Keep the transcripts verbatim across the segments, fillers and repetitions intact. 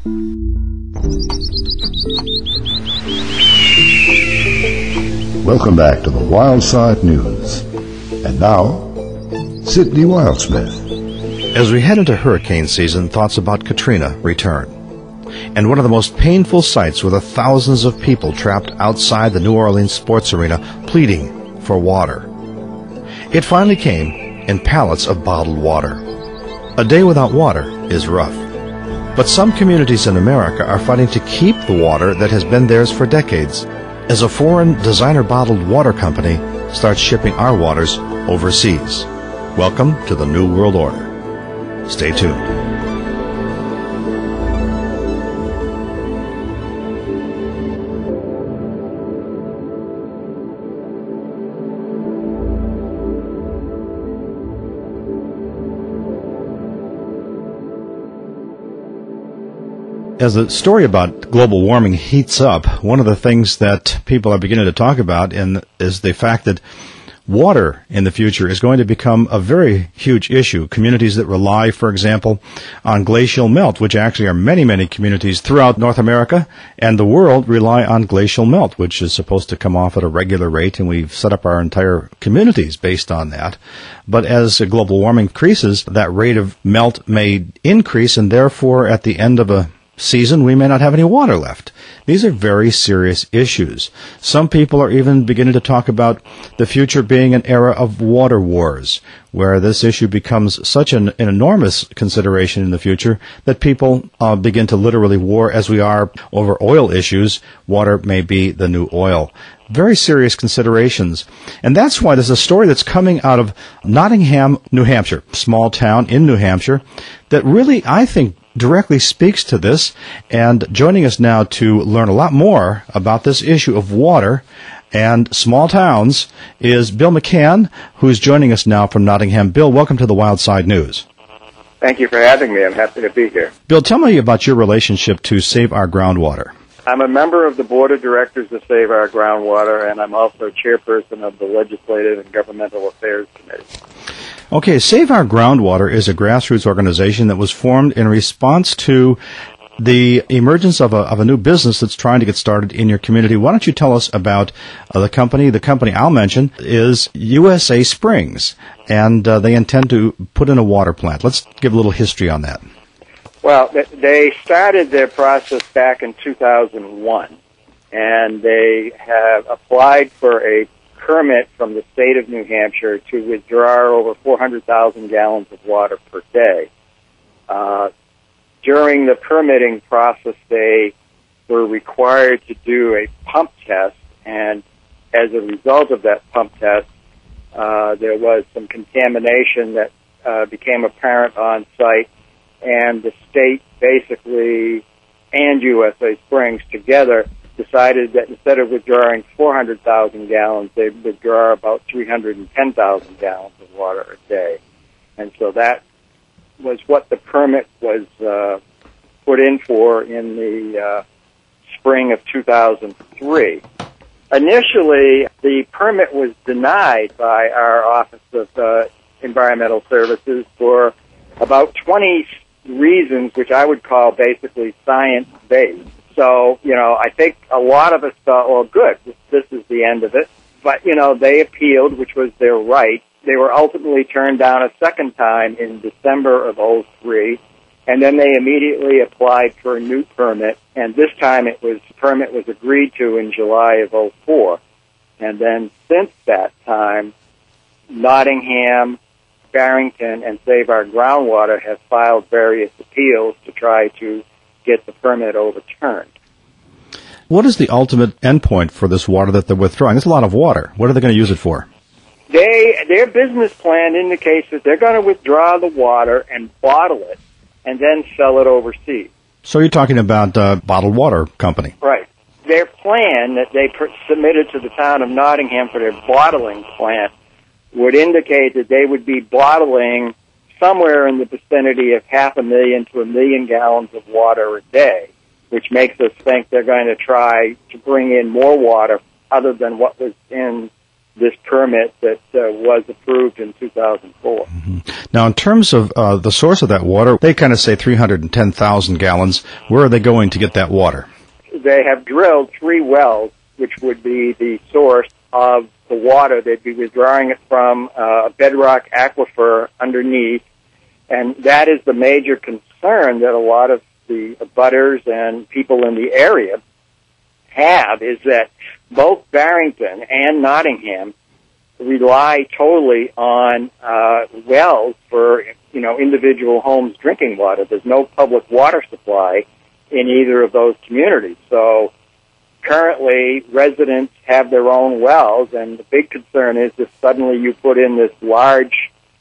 Welcome back to the Wildside News. And now, Sydney Wildsmith. As we head into hurricane season, thoughts about Katrina return. And one of the most painful sights were the thousands of people trapped outside the New Orleans sports arena pleading for water. It finally came in pallets of bottled water. A day without water is rough. But some communities in America are fighting to keep the water that has been theirs for decades, as a foreign designer-bottled water company starts shipping our waters overseas. Welcome to the New World Order. Stay tuned. As the story about global warming heats up, one of the things that people are beginning to talk about in, is the fact that water in the future is going to become a very huge issue. Communities that rely, for example, on glacial melt, which actually are many, many communities throughout North America and the world rely on glacial melt, which is supposed to come off at a regular rate, and we've set up our entire communities based on that. But as global warming increases, that rate of melt may increase, and therefore at the end of a season, we may not have any water left. These are very serious issues. Some people are even beginning to talk about the future being an era of water wars, where this issue becomes such an, an enormous consideration in the future that people uh, begin to literally war as we are over oil issues. Water may be the new oil. Very serious considerations. And that's why there's a story that's coming out of Nottingham, New Hampshire, small town in New Hampshire, that really, I think, directly speaks to this. And joining us now to learn a lot more about this issue of water and small towns is Bill McCann, who's joining us now from Nottingham. Bill, welcome to the Wildside News. Thank you for having me. I'm happy to be here. Bill, tell me about your relationship to Save Our Groundwater. I'm a member of the Board of Directors of Save Our Groundwater, and I'm also chairperson of the Legislative and Governmental Affairs Committee. Okay, Save Our Groundwater is a grassroots organization that was formed in response to the emergence of a, of a new business that's trying to get started in your community. Why don't you tell us about uh, the company? The company I'll mention is U S A Springs, and uh, they intend to put in a water plant. Let's give a little history on that. Well, they started their process back in two thousand one, and they have applied for a permit from the state of New Hampshire to withdraw over four hundred thousand gallons of water per day. Uh, during the permitting process, they were required to do a pump test, and as a result of that pump test, uh, there was some contamination that uh, became apparent on site, and the state basically and U S A Springs together decided that instead of withdrawing four hundred thousand gallons, they'd withdraw about three hundred ten thousand gallons of water a day. And so that was what the permit was uh, put in for in the uh, spring of two thousand three. Initially, the permit was denied by our Office of uh, Environmental Services for about twenty reasons, which I would call basically science-based. So, you know, I think a lot of us thought, well, good, this, this is the end of it. But, you know, they appealed, which was their right. They were ultimately turned down a second time in December of oh three, and then they immediately applied for a new permit, and this time it was permit was agreed to in July of oh four. And then since that time, Nottingham, Barrington, and Save Our Groundwater have filed various appeals to try to get the permit overturned. What is the ultimate endpoint for this water that they're withdrawing? It's a lot of water. What are they going to use it for? They Their business plan indicates that they're going to withdraw the water and bottle it and then sell it overseas. So you're talking about uh, bottled water company. Right. Their plan that they pr- submitted to the town of Nottingham for their bottling plant would indicate that they would be bottling somewhere in the vicinity of half a million to a million gallons of water a day, which makes us think they're going to try to bring in more water other than what was in this permit that uh, was approved in two thousand four. Mm-hmm. Now, in terms of uh, the source of that water, they kind of say three hundred ten thousand gallons. Where are they going to get that water? They have drilled three wells, which would be the source of the water. They'd be withdrawing it from uh, a bedrock aquifer underneath, and that is the major concern that a lot of the abutters and people in the area have, is that both Barrington and Nottingham rely totally on uh, wells for, you know, individual homes' drinking water. There's no public water supply in either of those communities. So currently, residents have their own wells, and the big concern is if suddenly you put in this large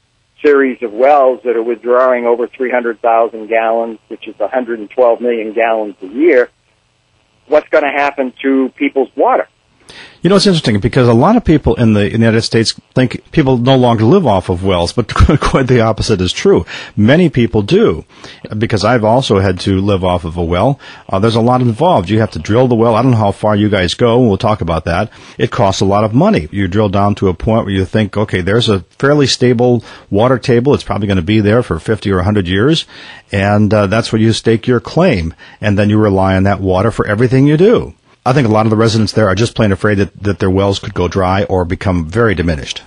series of wells that are withdrawing over three hundred thousand gallons, which is one hundred twelve million gallons a year, what's going to happen to people's water? You know, it's interesting because a lot of people in the, in the United States think people no longer live off of wells, but quite the opposite is true. Many people do, because I've also had to live off of a well. Uh, there's a lot involved. You have to drill the well. I don't know how far you guys go. We'll talk about that. It costs a lot of money. You drill down to a point where you think, okay, there's a fairly stable water table. It's probably going to be there for fifty or one hundred years, and uh, that's where you stake your claim, and then you rely on that water for everything you do. I think a lot of the residents there are just plain afraid that, that their wells could go dry or become very diminished.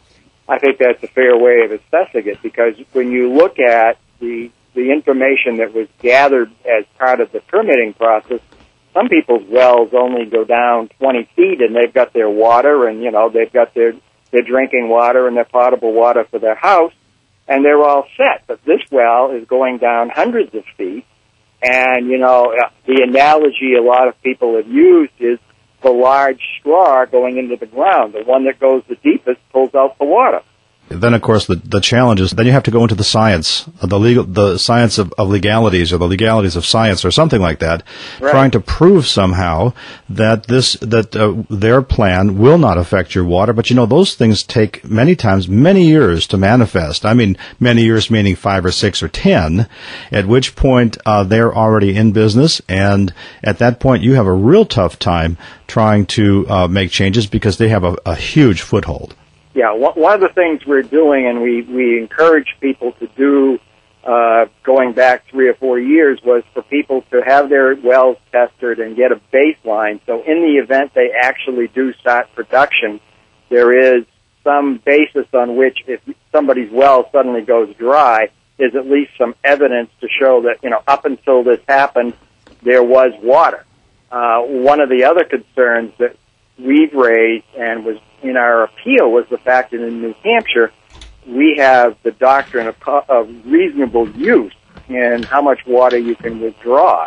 I think that's a fair way of assessing it, because when you look at the the information that was gathered as part of the permitting process, some people's wells only go down twenty feet and they've got their water, and, you know, they've got their, their drinking water and their potable water for their house, and they're all set. But this well is going down hundreds of feet. And, you know, the analogy a lot of people have used is the large straw going into the ground. The one that goes the deepest pulls out the water. Then, of course, the, the challenge is then you have to go into the science, the legal, the science of, of legalities, or the legalities of science, or something like that, right, trying to prove somehow that this that uh, their plan will not affect your water. But you know, those things take many times many years to manifest. I mean, many years meaning five or six or ten. At which point uh, they're already in business, and at that point you have a real tough time trying to uh, make changes because they have a, a huge foothold. Yeah, one of the things we're doing, and we, we encourage people to do uh, going back three or four years, was for people to have their wells tested and get a baseline. So in the event they actually do start production, there is some basis on which if somebody's well suddenly goes dry, there's at least some evidence to show that, you know, up until this happened, there was water. Uh, one of the other concerns that we've raised and was in our appeal was the fact that in New Hampshire, we have the doctrine of, of reasonable use in how much water you can withdraw.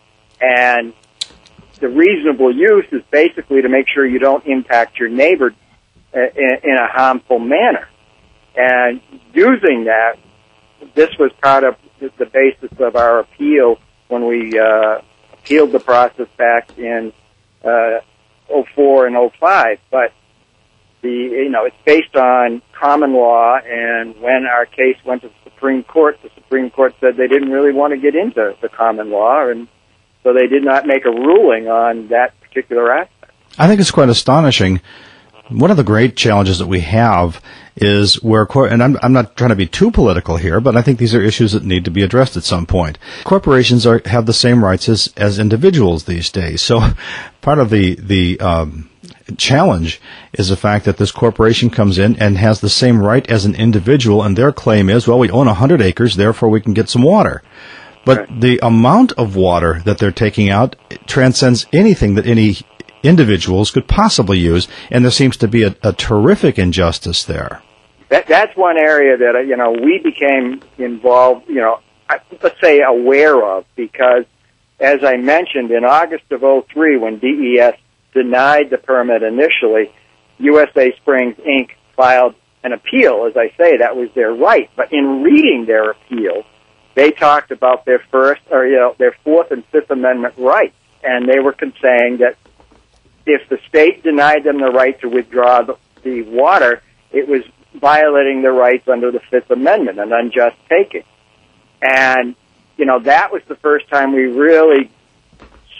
And the reasonable use is basically to make sure you don't impact your neighbor in, in a harmful manner. And using that, this was part of the basis of our appeal when we uh, appealed the process back in uh, oh four and oh five. But the you know it's based on common law, and when our case went to the Supreme Court, the Supreme Court said they didn't really want to get into the common law, and so they did not make a ruling on that particular aspect. I think it's quite astonishing. One of the great challenges that we have is where, and I'm, I'm not trying to be too political here, but I think these are issues that need to be addressed at some point. Corporations are, have the same rights as, as individuals these days. So part of the, the um, challenge is the fact that this corporation comes in and has the same right as an individual, and their claim is, well, we own one hundred acres, therefore we can get some water. But right, the amount of water that they're taking out transcends anything that any individuals could possibly use, and there seems to be a, a terrific injustice there. That, that's one area that, you know, we became involved, you know, let's say aware of, because, as I mentioned, in August of oh three, when D E S denied the permit initially, U S A Springs, Incorporated filed an appeal. As I say, that was their right. But in reading their appeal, they talked about their first, or, you know, their Fourth and Fifth Amendment rights, and they were saying that if the state denied them the right to withdraw the, the water, it was violating their rights under the Fifth Amendment, an unjust taking. And, you know, that was the first time we really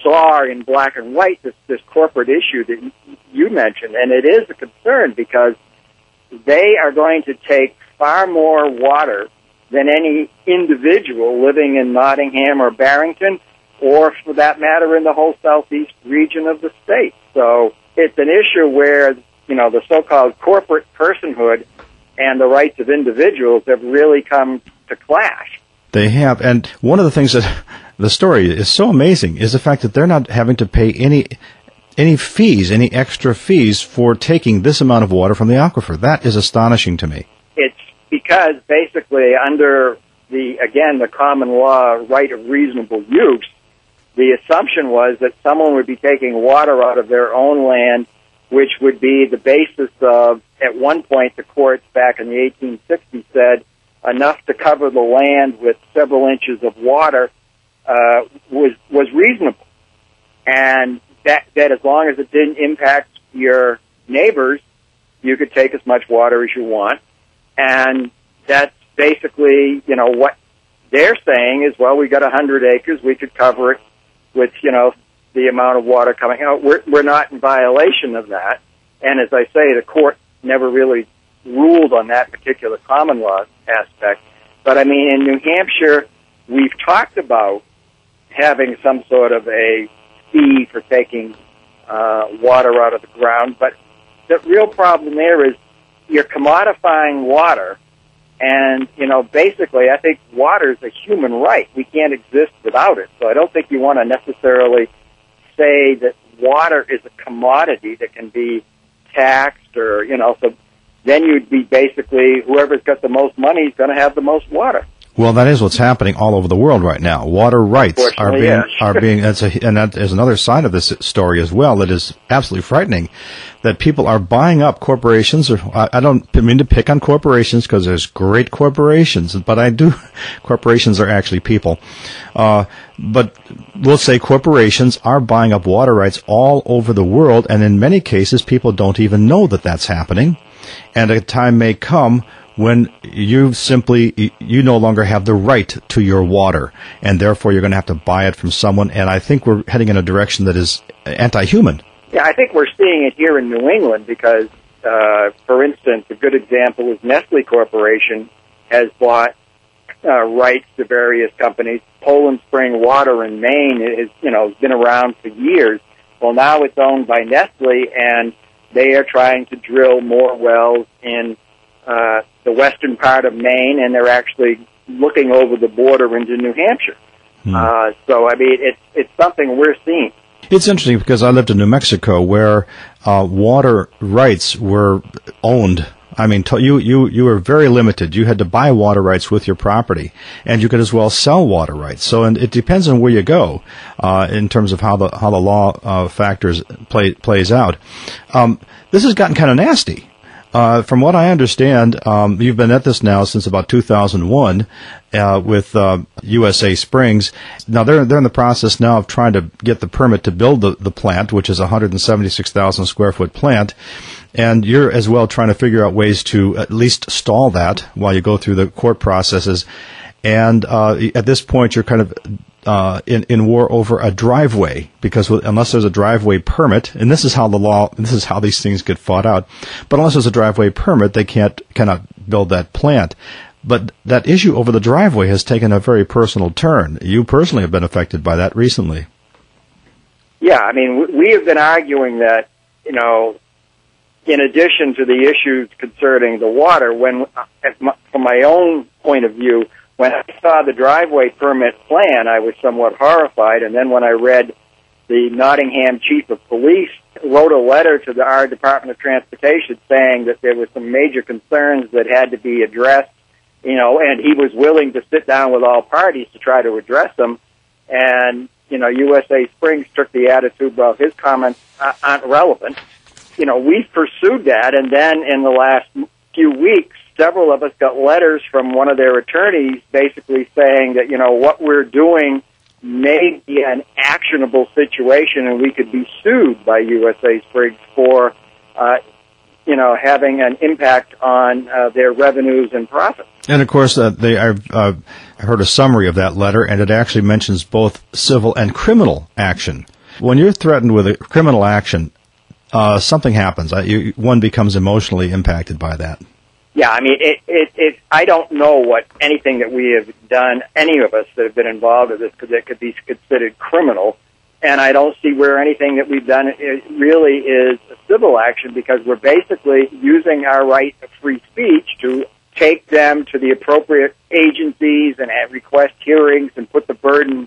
saw in black and white this, this corporate issue that you mentioned, and it is a concern because they are going to take far more water than any individual living in Nottingham or Barrington, or for that matter in the whole southeast region of the state. So it's an issue where, you know, the so-called corporate personhood and the rights of individuals have really come to clash. They have, and one of the things that the story is so amazing is the fact that they're not having to pay any any fees, any extra fees for taking this amount of water from the aquifer. That is astonishing to me. It's because basically under the, again, the common law right of reasonable use, the assumption was that someone would be taking water out of their own land, which would be the basis of, at one point, the courts back in the eighteen sixties said enough to cover the land with several inches of water uh, was was reasonable. And that, that as long as it didn't impact your neighbors, you could take as much water as you want. And that's basically, you know, what they're saying is, well, we got one hundred acres, we could cover it with, you know, the amount of water coming out. We're, we're not in violation of that. And as I say, the court never really ruled on that particular common law aspect. But, I mean, in New Hampshire, we've talked about having some sort of a fee for taking uh, water out of the ground. But the real problem there is you're commodifying water. And, you know, basically, I think water is a human right. We can't exist without it. So I don't think you want to necessarily say that water is a commodity that can be taxed or, you know, so then you'd be basically, whoever's got the most money is going to have the most water. Well, that is what's happening all over the world right now. Water rights are being, yes. are being, that's a, and that is another side of this story as well that is absolutely frightening, that people are buying up corporations, or I, I don't mean to pick on corporations because there's great corporations, but I do, corporations are actually people. Uh, but we'll say corporations are buying up water rights all over the world, and in many cases people don't even know that that's happening, and a time may come when you simply, you no longer have the right to your water, and therefore you're going to have to buy it from someone, and I think we're heading in a direction that is anti-human. Yeah, I think we're seeing it here in New England because, uh, for instance, a good example is Nestle Corporation has bought uh, rights to various companies. Poland Spring Water in Maine is, you know, been around for years. Well, now it's owned by Nestle, and they are trying to drill more wells in uh, the western part of Maine, and they're actually looking over the border into New Hampshire. Hmm. Uh, so, I mean, it's it's something we're seeing. It's interesting because I lived in New Mexico where uh, water rights were owned. I mean, t- you, you, you were very limited. You had to buy water rights with your property, and you could as well sell water rights. So, and it depends on where you go uh, in terms of how the how the law uh, factors play plays out. Um, this has gotten kind of nasty. Uh, from what I understand, um, you've been at this now since about two thousand one uh, with uh, U S A Springs. Now they're they're in the process now of trying to get the permit to build the, the plant, which is a one hundred seventy-six thousand square foot plant, and you're as well trying to figure out ways to at least stall that while you go through the court processes. And uh, at this point, you're kind of Uh, in, in war over a driveway, because unless there's a driveway permit, and this is how the law, this is how these things get fought out, but unless there's a driveway permit, they can't, cannot build that plant. But that issue over the driveway has taken a very personal turn. You personally have been affected by that recently. Yeah, I mean, we have been arguing that, you know, in addition to the issues concerning the water, when, from my own point of view, when I saw the driveway permit plan, I was somewhat horrified, and then when I read the Nottingham Chief of Police wrote a letter to the, our Department of Transportation saying that there were some major concerns that had to be addressed, you know, and he was willing to sit down with all parties to try to address them, and, you know, U S A Springs took the attitude, well, his comments aren't relevant. You know, we've pursued that, and then in the last few weeks, several of us got letters from one of their attorneys basically saying that, you know, what we're doing may be an actionable situation and we could be sued by U S A Springs for, uh, you know, having an impact on uh, their revenues and profits. And, of course, uh, they, I've uh, heard a summary of that letter, and it actually mentions both civil and criminal action. When you're threatened with a criminal action, uh, something happens. I, you, one becomes emotionally impacted by that. Yeah, I mean, it, it, it, I don't know what anything that we have done, any of us that have been involved in this, because it could be considered criminal. And I don't see where anything that we've done it really is a civil action, because we're basically using our right of free speech to take them to the appropriate agencies and request hearings and put the burden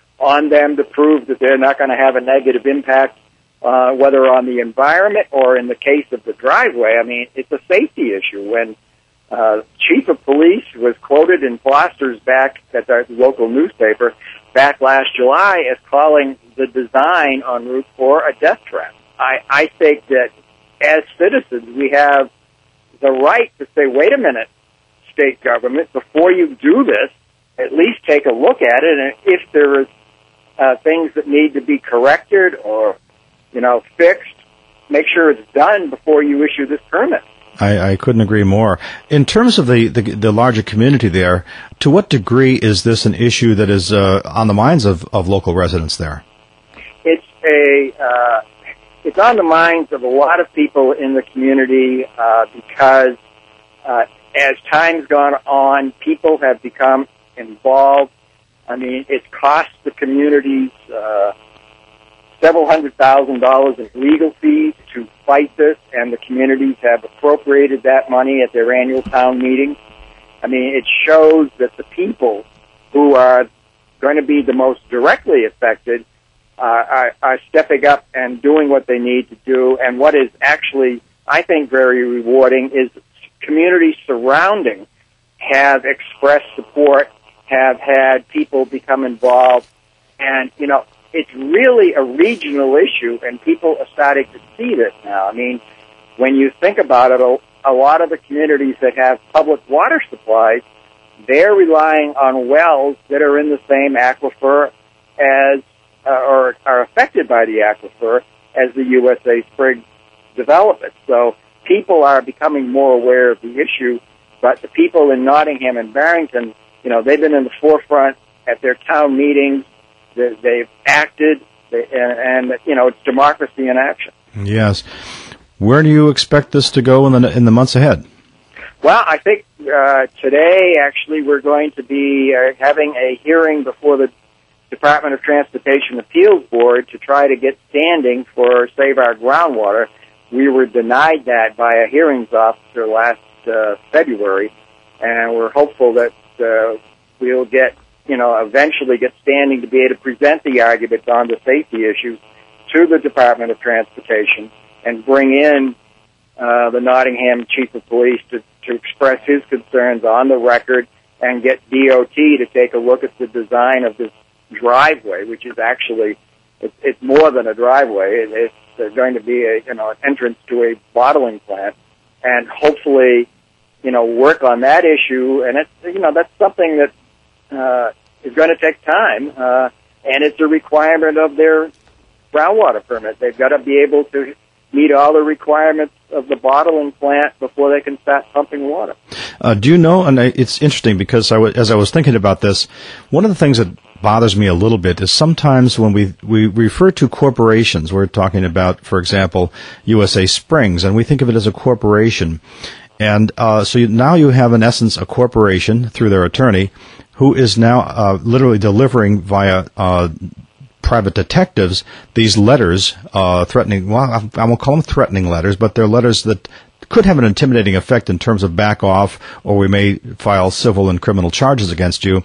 on them to prove that they're not going to have a negative impact, uh, whether on the environment or in the case of the driveway. I mean, it's a safety issue. When uh, chief of police was quoted in Foster's back at the local newspaper back last July as calling the design on Route four a death trap. I, I think that as citizens, we have the right to say, wait a minute, state government, before you do this, at least take a look at it, and if there is uh, things that need to be corrected or, you know, fixed, make sure it's done before you issue this permit. I, I couldn't agree more. In terms of the, the, the larger community there, to what degree is this an issue that is uh, on the minds of, of local residents there? It's a uh, it's on the minds of a lot of people in the community uh, because uh, as time's gone on, people have become involved. I mean, it's cost the communities uh, several hundred thousand dollars in legal fees to fight this, and the communities have appropriated that money at their annual town meetings. I mean, it shows that the people who are going to be the most directly affected uh, are, are stepping up and doing what they need to do. And what is actually, I think, very rewarding is communities surrounding have expressed support, have had people become involved, and, you know, it's really a regional issue, and people are starting to see this now. I mean, when you think about it, a, a lot of the communities that have public water supplies, they're relying on wells that are in the same aquifer as, uh, or are affected by the aquifer as the U S A Spring development. So people are becoming more aware of the issue, but the people in Nottingham and Barrington, you know, they've been in the forefront at their town meetings. They've acted, and, and, you know, it's democracy in action. Yes. Where do you expect this to go in the in the months ahead? Well, I think uh, today, actually, we're going to be uh, having a hearing before the Department of Transportation Appeals Board to try to get standing for Save Our Groundwater. We were denied that by a hearings officer last uh, February, and we're hopeful that uh, we'll get you know, eventually get standing to be able to present the arguments on the safety issues to the Department of Transportation and bring in uh, the Nottingham Chief of Police to, to express his concerns on the record and get D O T to take a look at the design of this driveway, which is actually, it's, it's more than a driveway. It, it's going to be a, you know, an entrance to a bottling plant, and hopefully, you know, work on that issue. And it's, you know, that's something that Uh, is going to take time, uh, and it's a requirement of their groundwater permit. They've got to be able to meet all the requirements of the bottling plant before they can start pumping water. Uh, do you know, and I, it's interesting because I w- as I was thinking about this, one of the things that bothers me a little bit is sometimes when we, we refer to corporations, we're talking about, for example, U S A Springs, and we think of it as a corporation. And uh, so you, now you have, in essence, a corporation, through their attorney, who is now uh, literally delivering via uh, private detectives these letters uh, threatening, well, I, I won't call them threatening letters, but they're letters that could have an intimidating effect in terms of back off, or we may file civil and criminal charges against you.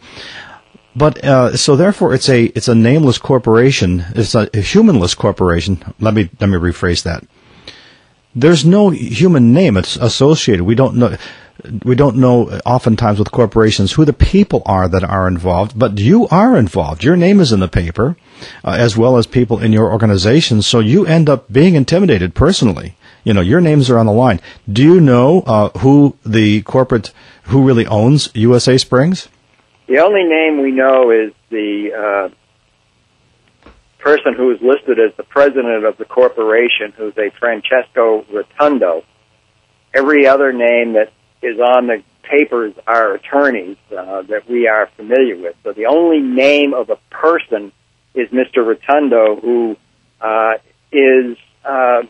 But uh, so therefore, it's a it's a nameless corporation. It's a, a humanless corporation. Let me let me rephrase that. There's no human name it's associated. We don't know. We don't know oftentimes with corporations who the people are that are involved, but you are involved. Your name is in the paper, uh, as well as people in your organization, so you end up being intimidated personally. You know, your names are on the line. Do you know uh, who the corporate, who really owns U S A Springs? The only name we know is the uh, person who is listed as the president of the corporation, who's a Francesco Rotundo. Every other name that is on the papers are attorneys uh, that we are familiar with. So the only name of a person is Mister Rotundo, who uh, is, uh,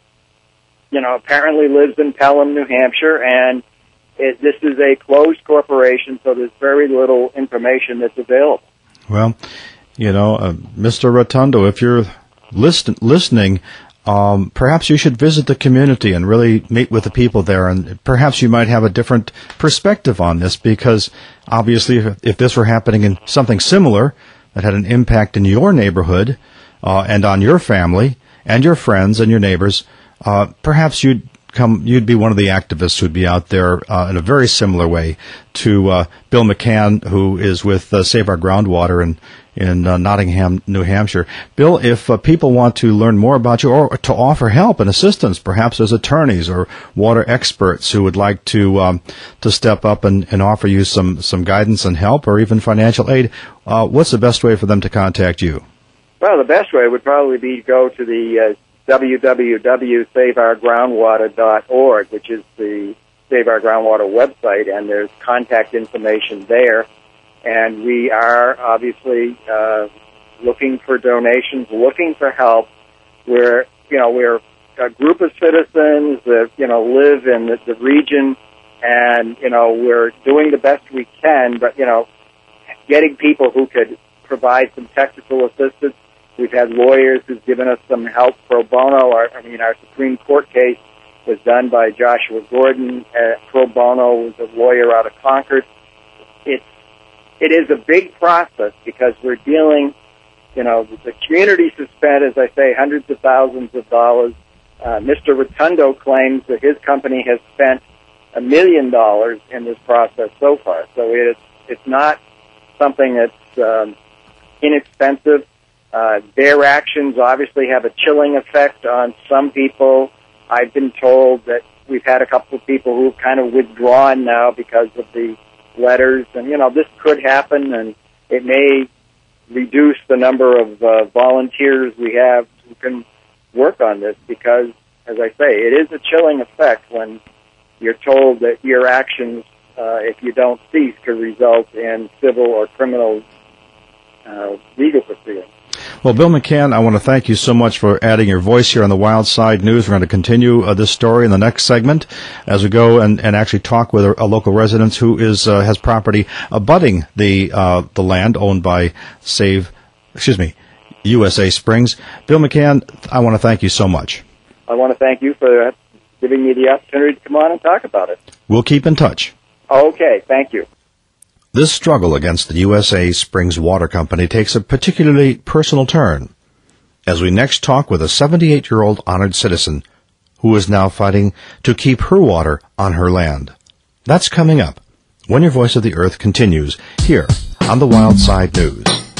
you know, apparently lives in Pelham, New Hampshire, and it, this is a closed corporation, so there's very little information that's available. Well, you know, uh, Mister Rotundo, if you're listen, listening, um, perhaps you should visit the community and really meet with the people there, and perhaps you might have a different perspective on this, because obviously if, if this were happening in something similar that had an impact in your neighborhood uh, and on your family and your friends and your neighbors, uh, perhaps you'd come, you'd be one of the activists who'd be out there uh, in a very similar way to uh, Bill McCann, who is with uh, Save Our Groundwater in, in uh, Nottingham, New Hampshire. Bill, if uh, people want to learn more about you or to offer help and assistance, perhaps as attorneys or water experts who would like to um, to step up and, and offer you some, some guidance and help or even financial aid, uh, what's the best way for them to contact you? Well, the best way would probably be to go to the uh, w w w dot save our groundwater dot org, which is the Save Our Groundwater website, and there's contact information there. And we are obviously uh, looking for donations, looking for help. We're, you know, we're a group of citizens that, you know, live in the, the region, and, you know, we're doing the best we can, but, you know, getting people who could provide some technical assistance. We've had lawyers who've given us some help pro bono. Our, I mean, our Supreme Court case was done by Joshua Gordon. Uh, pro bono was a lawyer out of Concord. It's, it is a big process because we're dealing, you know, the community has spent, as I say, hundreds of thousands of dollars. Uh, Mister Rotundo claims that his company has spent a million dollars in this process so far. So it's, it's not something that's um, inexpensive. Uh, their actions obviously have a chilling effect on some people. I've been told that we've had a couple of people who've kind of withdrawn now because of the letters. And, you know, this could happen, and it may reduce the number of uh, volunteers we have who can work on this because, as I say, it is a chilling effect when you're told that your actions, uh, if you don't cease, could result in civil or criminal uh, legal proceedings. Well, Bill McCann, I want to thank you so much for adding your voice here on the Wild Side News. We're going to continue uh, this story in the next segment as we go and, and actually talk with a, a local resident who is uh, has property abutting the uh, the land owned by Save, excuse me, U S A Springs. Bill McCann, I want to thank you so much. I want to thank you for giving me the opportunity to come on and talk about it. We'll keep in touch. Okay, thank you. This struggle against the U S A Springs Water Company takes a particularly personal turn as we next talk with a seventy-eight-year-old honored citizen who is now fighting to keep her water on her land. That's coming up when Your Voice of the Earth continues here on the Wild Side News.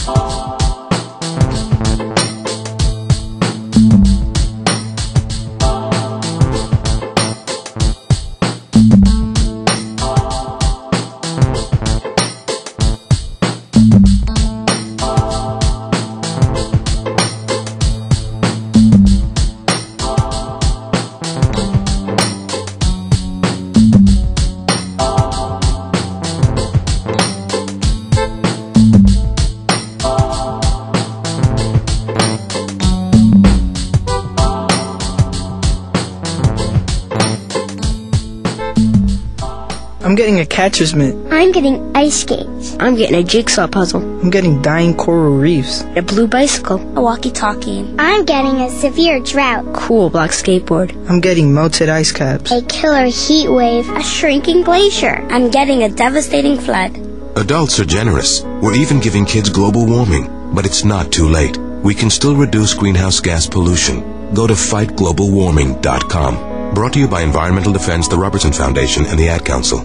I'm getting a catcher's mitt. I'm getting ice skates. I'm getting a jigsaw puzzle. I'm getting dying coral reefs. A blue bicycle. A walkie-talkie. I'm getting a severe drought. Cool black skateboard. I'm getting melted ice caps. A killer heat wave. A shrinking glacier. I'm getting a devastating flood. Adults are generous. We're even giving kids global warming. But it's not too late. We can still reduce greenhouse gas pollution. Go to fight global warming dot com. Brought to you by Environmental Defense, the Robertson Foundation, and the Ad Council.